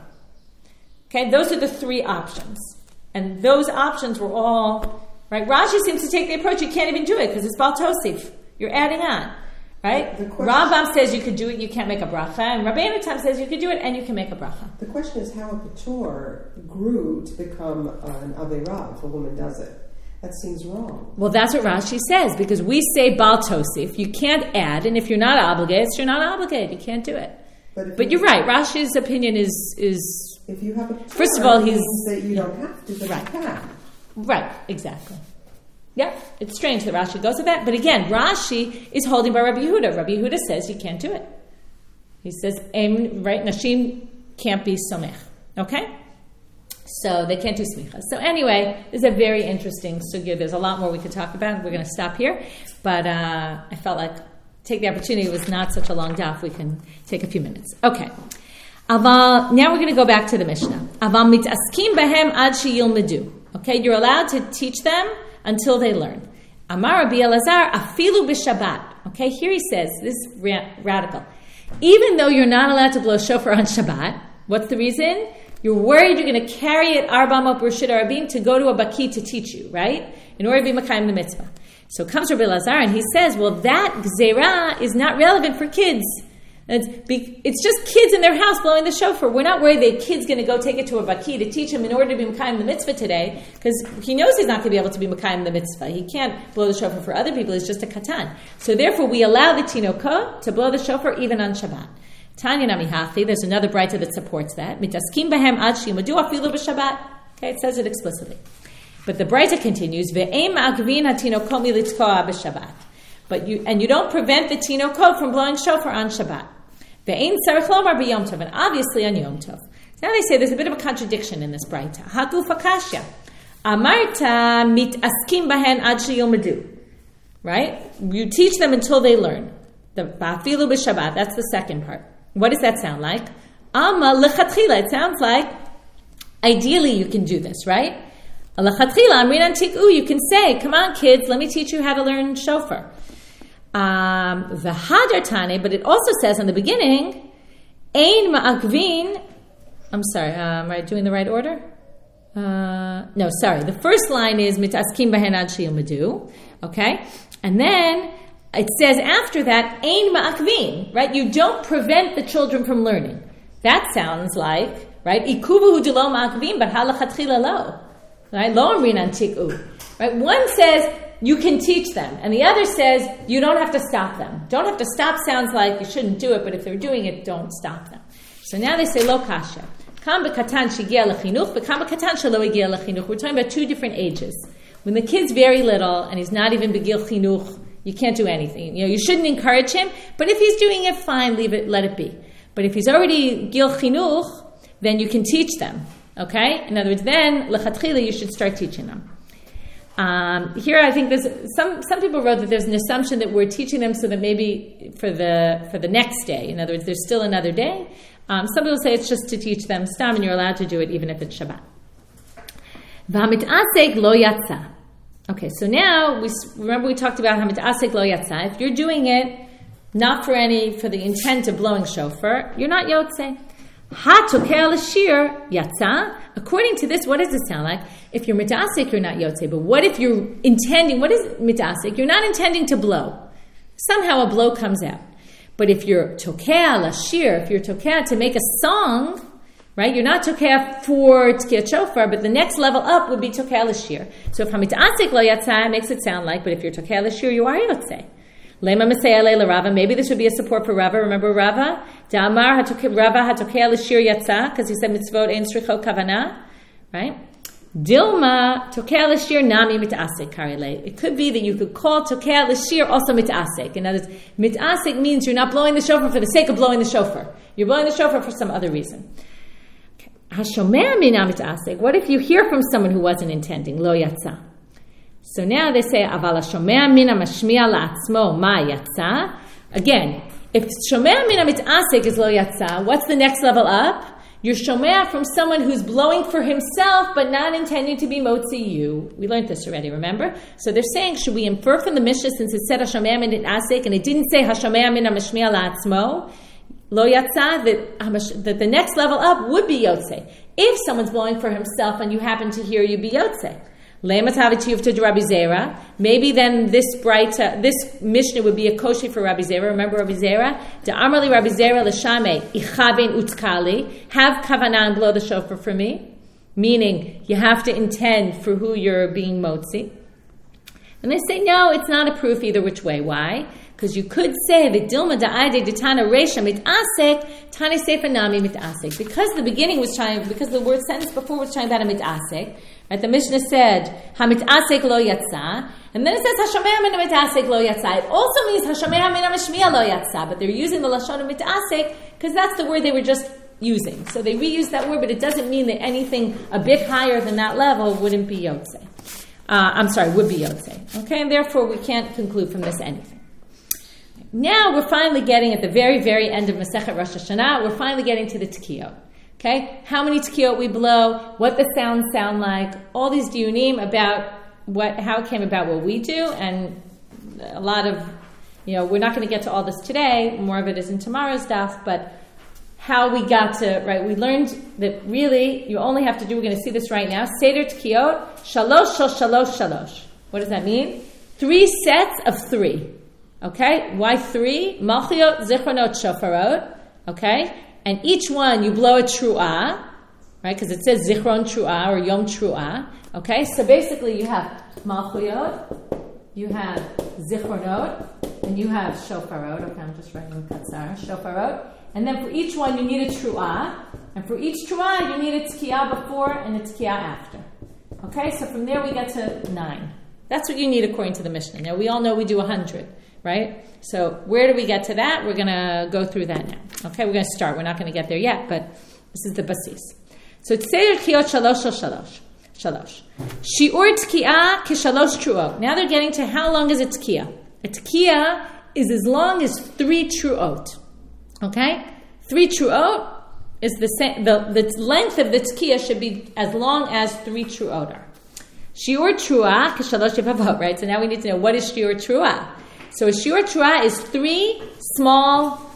Okay, those are the three options. And those options were all, right? Rashi seems to take the approach, you can't even do it because it's Baal Tosif. You're adding on. Right? The question- Rambam says you could do it, you can't make a bracha, and Rabbeinu Tam says you could do it and you can make a bracha. The question is how a Ketur grew to become uh, an Aveira if a woman does it. That seems wrong. Well, that's what Rashi says, because we say Bal Tosif, you can't add, and if you're not obligated, you're not obligated, you can't do it. But, if But you, you're right, Rashi's opinion is, is If you have a Ketur, First of all, it he's- means that you don't have to, but Right. you can. right, exactly. Yeah, it's strange that Rashi goes with that, but again, Rashi is holding by Rabbi Yehuda. Rabbi Yehuda says you can't do it. He says, "Em," right, Nashim can't be somech, okay? So they can't do smicha. So anyway, this is a very interesting sugya. There's a lot more we could talk about. We're going to stop here, but uh, I felt like take the opportunity. It was not such a long daf. We can take a few minutes. Okay. Aval, now we're going to go back to the Mishnah. Aval mitaskim behem ad sheyilmedu. Okay, you're allowed to teach them until they learn. Amar Rabbi Elazar afilu b'Shabbat. Okay, here he says this is ra- radical. Even though you're not allowed to blow shofar on Shabbat, what's the reason? You're worried you're going to carry it Arba Mot B'Reshut Arabim to go to a baki to teach you, right? In order to be Makayim the mitzvah. So comes Rabbi Elazar and he says, well, that gzeira is not relevant for kids. It's, be, it's just kids in their house blowing the shofar. We're not worried that kid's going to go take it to a baki to teach him in order to be Makayim the mitzvah today, because he knows he's not going to be able to be Makayim the mitzvah. He can't blow the shofar for other people. He's just a katan. So therefore, we allow the tinokah to blow the shofar even on Shabbat. Tanya Namihachi, there's another braita that supports that. Mitaskim behem ad sheyilmedu afilu b'Shabbat. Okay, it says it explicitly. But the braita continues, ve'ein ma'akvin hatinokah militzkoa b'Shabbat. But you and you don't prevent the tinokah from blowing shofar on Shabbat. Ve'ein tzarich lomar b'Yom Tov, and obviously on Yom Tov. Now they say there's a bit of a contradiction in this braita. Haguf akashya. Amarta mitaskim behen ad sheyilmedu. Right? You teach them until they learn. The ba'afilu b'Shabbat, that's the second part. What does that sound like? Amma lechatchila. It sounds like ideally you can do this, right? Lechatchila amrinan tik'u. You can say, "Come on, kids, let me teach you how to learn shofar." Um, V'hadar tane, but it also says in the beginning, "Ein ma'akvin." I'm sorry, uh, am I doing the right order? Uh, no, sorry. The first line is mitaskim b'hen ad sheyilmedu. Okay, and then it says after that, ein ma'akvin, right? You don't prevent the children from learning. That sounds like, right? Ikuvu de lo ma'akvin, but halachatchila lo. Right? Lo amrinan tik'u. Right? One says you can teach them, and the other says you don't have to stop them. Don't have to stop sounds like you shouldn't do it, but if they're doing it, don't stop them. So now they say lo kasha. Kam b'katan shegiya lechinuch, b'kam b'katan shelo egiya lechinuch. We're talking about two different ages. When the kid's very little and he's not even begil chinuch, you can't do anything. You know, you shouldn't encourage him, but if he's doing it, fine, leave it, let it be. But if he's already gil chinuch, then you can teach them. Okay? In other words, then lechatchila you should start teaching them. Um, here, I think there's some some people wrote that there's an assumption that we're teaching them so that maybe for the for the next day. In other words, there's still another day. Um, some people say it's just to teach them stam, and you're allowed to do it even if it's Shabbat. V'hamit'asek lo yatsa. Okay, so now we remember we talked about hamit'asek lo yatsa. If you're doing it not for any for the intent of blowing shofar, you're not yotze. Ha tokel l'shir yatsa. According to this, what does it sound like? If you're mitasek, you're not yotze. But what if you're intending? What is mitasek? You're not intending to blow. Somehow a blow comes out. But if you're tokel l'shir, if you're tokel to make a song, right? You're not tokel for tkiyat shofar, but the next level up would be tokel l'shir. So if hamitasek lo yatsa, it makes it sound like. But if you're tokel l'shir, you are yotze. Lema Masaya Leila Rava. Maybe this would be a support for Rava. Remember Rava? Damar Rava Hatokea L'Shir Yatsa, because he said mitzvot ein tzricho kavana, right? Dilma Tokea L'Shir Nami Mitasek Karile. It could be that you could call Tokea L'Shir also Mitasek. In other words, Mitasek means you're not blowing the shofar for the sake of blowing the shofar. You're blowing the shofar for some other reason. Hashomea Mina Mitasek. What if you hear from someone who wasn't intending Lo Yatsa? So now they say, Aval shomea mina mashmiya la'atzmo ma yatsa. Again, if shomea mina mitasek is lo yatsa, what's the next level up? You're shomea from someone who's blowing for himself, but not intending to be motzi you. We learned this already, remember? So they're saying, should we infer from the Mishnah, since it said hashomea mina mitasek, and it didn't say hashomea mina mashmiya la'atzmo, lo yatsa, that, that the next level up would be yotze. If someone's blowing for himself and you happen to hear, you'd be yotze. to Rabbi Zera. Maybe then this bright, uh, this Mishnah would be a kosher for Rabbi Zera. Remember Rabbi Zera? De Amrli Rabbi Zera l'shame ichaven utkali. Have kavanah and blow the shofar for me. Meaning, you have to intend for who you're being motzi. And they say, no, it's not a proof either which way. Why? Because you could say that Dilma da'ade ditana resha mitasek tane sefer nami mitasek. Because the beginning was trying, because the word sentence before was trying about a mitasek. Right? The Mishnah said hamitasek lo yatsa, and then it says hashamea min mitasek lo yatsa. It also means hashamea min mishmiya lo yatsa, but they're using the lashon of mitasek because that's the word they were just using. So they reused that word, but it doesn't mean that anything a bit higher than that level wouldn't be yotze. Uh, I'm sorry, would be yotze. Okay, and therefore we can't conclude from this anything. Now we're finally getting at the very, very end of Masechet Rosh Hashanah. We're finally getting to the Tekiyot. Okay, how many Tekiyot we blow, what the sounds sound like, all these diyunim about what, how it came about what we do, and a lot of, you know, we're not going to get to all this today. More of it is in tomorrow's daf, but how we got to, right, we learned that really you only have to do, we're going to see this right now, Seder Tekiyot, Shalosh Shalosh Shalosh Shalosh. What does that mean? Three sets of three. Okay, why three? Malchiot, Zichronot, Shofarot. Okay, and each one you blow a tru'ah, right? Because it says Zichron tru'ah or Yom tru'ah. Okay, so basically you have Malchiot, you have Zichronot, and you have Shofarot. Okay, I'm just writing Katzar. Shofarot. And then for each one you need a tru'ah, and for each tru'ah you need a tkiyah before and a tkiyah after. Okay, so from there we get to nine. That's what you need according to the Mishnah. Now we all know we do a hundred. Right? So where do we get to that? We're going to go through that now. Okay, we're going to start. We're not going to get there yet, but this is the basis. So it's Seder Tekiyot Shalosh Shalosh. Shalosh. Shi'ur Tkiyah Kishalosh Tru'ot. Now they're getting to how long is a Tkiyah. A Tkiyah is as long as three Tru'ot. Okay? Three Tru'ot is the same. The, the length of the Tkiyah should be as long as three Tru'ot are. Shi'ur Tru'ah Kishalosh Yevavot. Right? So now we need to know what is Shi'ur Tru'ah. So a shiur tru'ah is three small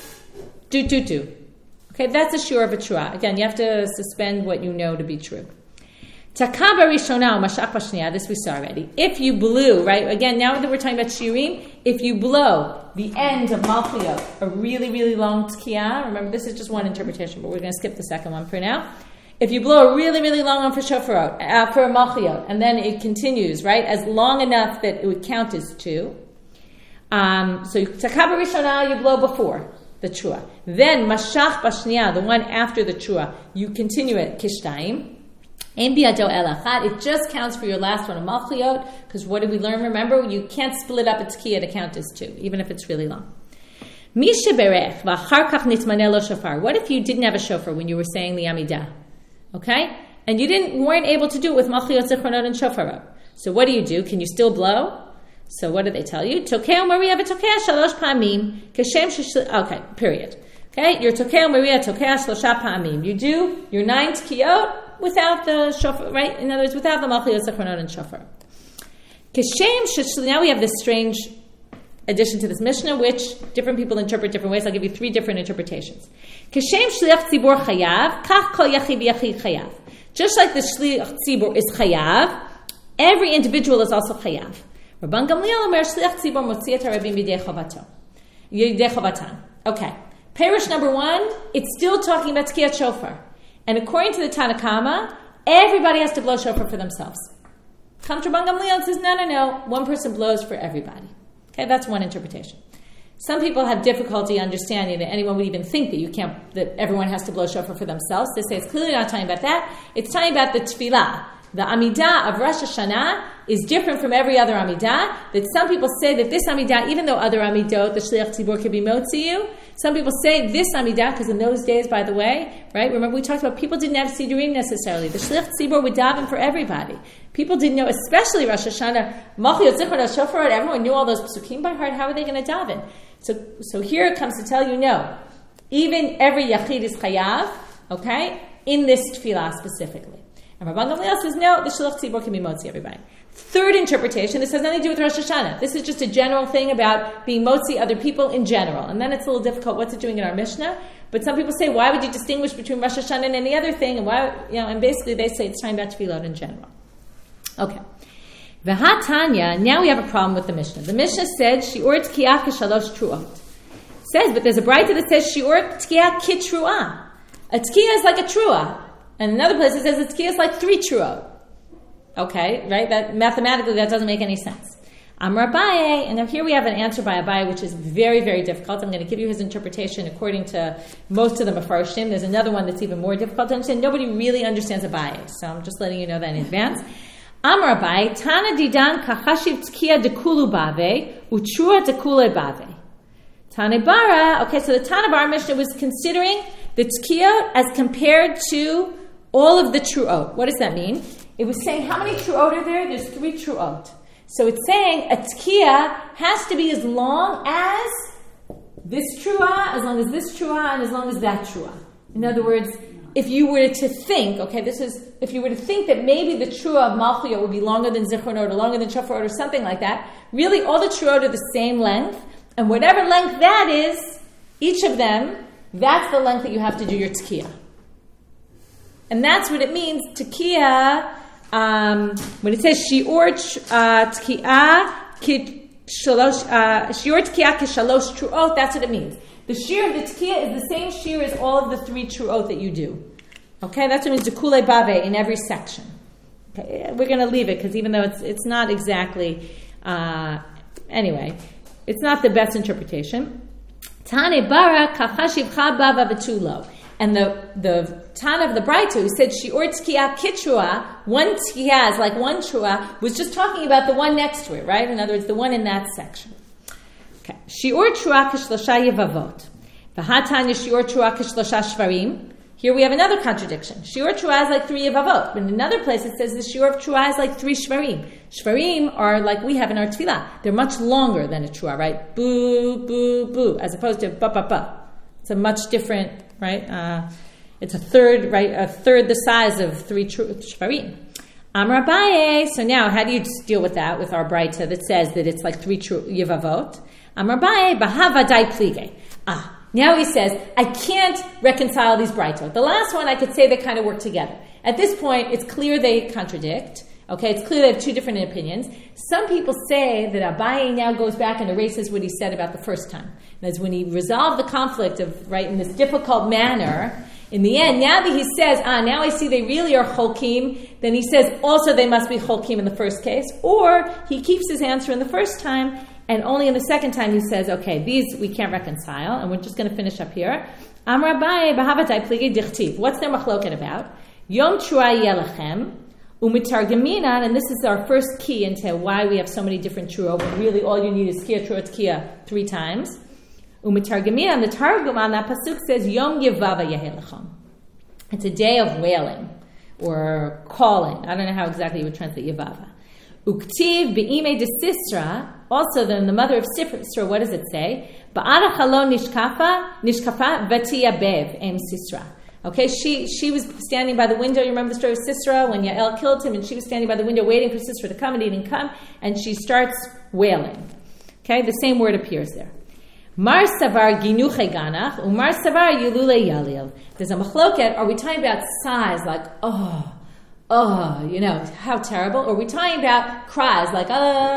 do do do. Okay, that's a shiur of a tru'ah. Again, you have to suspend what you know to be true. Takaba rishona mashach b'shniya. This we saw already. If you blew, right? Again, now that we're talking about shiurim, if you blow the end of malchiyot, a really really long tkiyah. Remember, this is just one interpretation, but we're going to skip the second one for now. If you blow a really, really long one for shofarot, uh, for a malchiyot, and then it continues, right, as long enough that it would count as two. Um, so takaba rishona you blow before the trua. Then mashach bashniya, the one after the trua, you continue it kishtayim. Ein biyado el achad. It just counts for your last one of malchiyot, because what did we learn? Remember, you can't split up a tkiyah to count as two, even if it's really long. Misha berech v'achar kach nitmaneh lo shofar. What if you didn't have a shofar when you were saying the Amidah? Okay, and you didn't weren't able to do it with malchiyot, zichronot, and shofarot. So what do you do? Can you still blow? So what do they tell you? Tokeo Maria v'tokea shalosh pa'amim kashem shishli. Okay, period. Okay, your tokeo Maria tokea shlosha pa'amim. You do your nine tkiyot without the shofar, right? In other words, without the malchiyot, zichronot, and shofar. Kashem shishli. Now we have this strange addition to this Mishnah, which different people interpret different ways. I'll give you three different interpretations. Kashem shliach tzibur chayav, kach kol yachid v'yachid chayav. Just like the shliach tzibur is chayav, every individual is also chayav. Rabban Gamliel Omer Shliach Tzibor Motzi et Harabim B'Yidei Chovato. Yidei Chovatan. Okay. Parish number one, it's still talking about Tkiyat Shofar. And according to the Tanna Kama, everybody has to blow shofar for themselves. Comes Rabban Gamliel and says, no, no, no, one person blows for everybody. Okay, that's one interpretation. Some people have difficulty understanding that anyone would even think that you can't, that everyone has to blow shofar for themselves. They say it's clearly not talking about that. It's talking about the tefillah. The Amidah of Rosh Hashanah is different from every other Amidah. That some people say that this Amidah, even though other Amidot, the Shliach Tzibur, could be motzi you, some people say this Amidah, because in those days, by the way, right, remember we talked about people didn't have Sidurim necessarily. The Shliach Tzibur would daven for everybody. People didn't know, especially Rosh Hashanah, Malchiyot, Zichronot, Shofarot, everyone knew all those psukim by heart. How are they going to daven? So, so here it comes to tell you, no, even every Yachid is Chayav, okay, in this Tefillah specifically. And Rabban Gamliel says, no, the Shliach Tzibur can be motzi everybody. Third interpretation, this has nothing to do with Rosh Hashanah. This is just a general thing about being motzi other people in general. And then it's a little difficult, what's it doing in our Mishnah? But some people say, why would you distinguish between Rosh Hashanah and any other thing? And why, you know, and basically they say it's talking about tefillot in general. Okay. V'hatanya, now we have a problem with the Mishnah. The Mishnah said, Shi'ur Tkiyah k'shalosh tru'ot. Says, but there's a brayta that says, Shi'ur Tkiyah kitru'ah. A Tkiyah is like a tru'ah. And another place it says, a Tkiyah is like three tru'ot. Okay, right? That mathematically, that doesn't make any sense. Amar Abaye, and now here we have an answer by Abaye, which is very, very difficult. I'm going to give you his interpretation according to most of the Mefarshim. There's another one that's even more difficult to understand. Nobody really understands Abaye, so I'm just letting you know that in advance. Amar Abaye, Tana didan kachashiv tzkiya dekulu bave, utrua dekule bave. Tana bara, okay, so the Tana Bara Mishnah was considering the tzkiya as compared to all of the truot. What does that mean? It was saying, how many truot are there? There's three truot. So it's saying a tkiyah has to be as long as this truah, as long as this truah, and as long as that truah. In other words, if you were to think, okay, this is, if you were to think that maybe the truah of Malchiyot would be longer than Zichronot or longer than Shofar or something like that, really all the truot are the same length, and whatever length that is, each of them, that's the length that you have to do your tkiyah. And that's what it means, tkiyah. Um, when it says shiur tkiyah shalosh shiur tkiyah kishalosh truot, that's what it means. The shear of the tkiyah is the same shear as all of the three truot that you do. Okay, that's what it means dekule bave in every section. Okay, we're going to leave it because even though it's it's not exactly uh, anyway, it's not the best interpretation. Tane bara kachashivcha bava v'tulo. And the, the Tana of the Braita who said Shi'ur Tkiyah Kitrua, one Tkiyah is like one Trua, was just talking about the one next to it, right? In other words, the one in that section. Okay. Shi'ur Trua Kishlosha Yevavot. V'hatanya Shi'ur Trua Kishlosha Shvarim. Here we have another contradiction. Shi'ur Trua is like three Yevavot. But in another place it says the Shi'ur of Trua is like three Shvarim. Shvarim are like we have in our Tefillah. They're much longer than a Trua, right? Boo, boo, boo, as opposed to ba, ba, ba. It's a much different, right? Uh, it's a third, right? A third the size of three shvarim. Amar Abaye. So now, how do you deal with that with our Braita that says that it's like three yevavot? Amar Abaye bahavadai plige. Ah, now he says I can't reconcile these Braitot. The last one I could say they kind of work together. At this point, it's clear they contradict. Okay, it's clear they have two different opinions. Some people say that Abaye now goes back and erases what he said about the first time. That's when he resolved the conflict of right in this difficult manner. In the end, now that he says, ah, now I see they really are cholkim, then he says also they must be cholkim in the first case. Or he keeps his answer in the first time, and only in the second time he says, okay, these we can't reconcile, and we're just going to finish up here. Amar Abaye b'havatai plige dichtiv. What's their machloket about? Yom trua yelachem. Umitargaminan, and this is our first key into why we have so many different truot, when really all you need is tkiyah, truot, tkiyah three times. Umitargaminan, the Targum on that pasuk says, Yom Yevava Yehelacham. It's a day of wailing, or calling. I don't know how exactly you would translate Yevava. Uktiv be'ime de Sisra, also then the mother of Sisra, what does it say? Ba'ara chalon nishkafa, nishkafa v'tiya bev, em Sisra. Okay, she she was standing by the window. You remember the story of Sisera when Yael killed him, and she was standing by the window waiting for Sisera to come, and he didn't come, and she starts wailing. Okay, the same word appears there. Mar savar ginuche ganach, umar savar yulule yalil. There's a machloket. Are we talking about sighs like oh, oh, you know how terrible? Or are we talking about cries like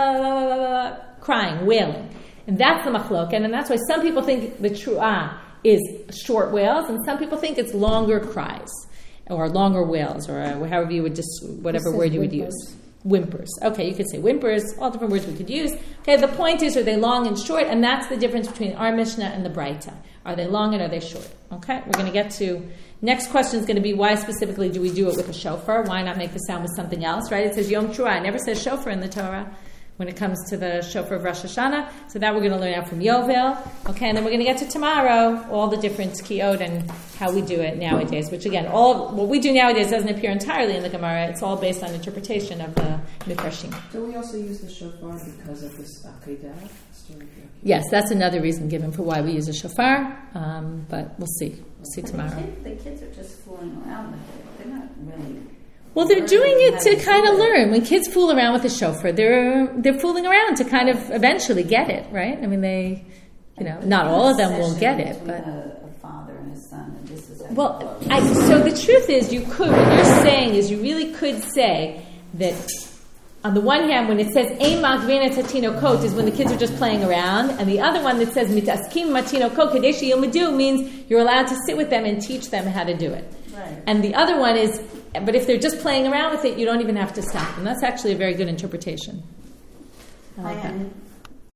ah, crying, wailing? And that's the machloket, and that's why some people think the truah is short wails, and some people think it's longer cries, or longer wails, or however you would just, whatever word you would use. Whimpers. Okay, you could say whimpers, all different words we could use. Okay, the point is, are they long and short? And that's the difference between our Mishnah and the Braita. Are they long and are they short? Okay, we're going to get to, next question is going to be, why specifically do we do it with a shofar? Why not make the sound with something else, right? It says Yom Trua. It never says shofar in the Torah when it comes to the shofar of Rosh Hashanah. So that we're going to learn out from Yovel. Okay, and then we're going to get to tomorrow, all the different tkiyot and how we do it nowadays, which again, all what we do nowadays doesn't appear entirely in the Gemara. It's all based on interpretation of the Mifarshim. Do we also use the shofar because of this Akedah? Yes, that's another reason given for why we use a shofar, um, but we'll see. We'll see tomorrow. The kids, the kids are just fooling around with it. They're not really... Well, they're doing it to kind of learn. When kids fool around with the shofar, they're they're fooling around to kind of eventually get it, right? I mean, they, you know, not all of them will get it, but a, a father and a son, and this is well. I, so the truth is, you could. What you're saying is, you really could say that on the one hand, when it says Ein Magvina Tatino Kot is when the kids are just playing around, and the other one that says Mitaskim Matino Kot Kadeshi Yilmadu means you're allowed to sit with them and teach them how to do it. Right. And the other one is, but if they're just playing around with it, you don't even have to stop them. That's actually a very good interpretation. I like I that. am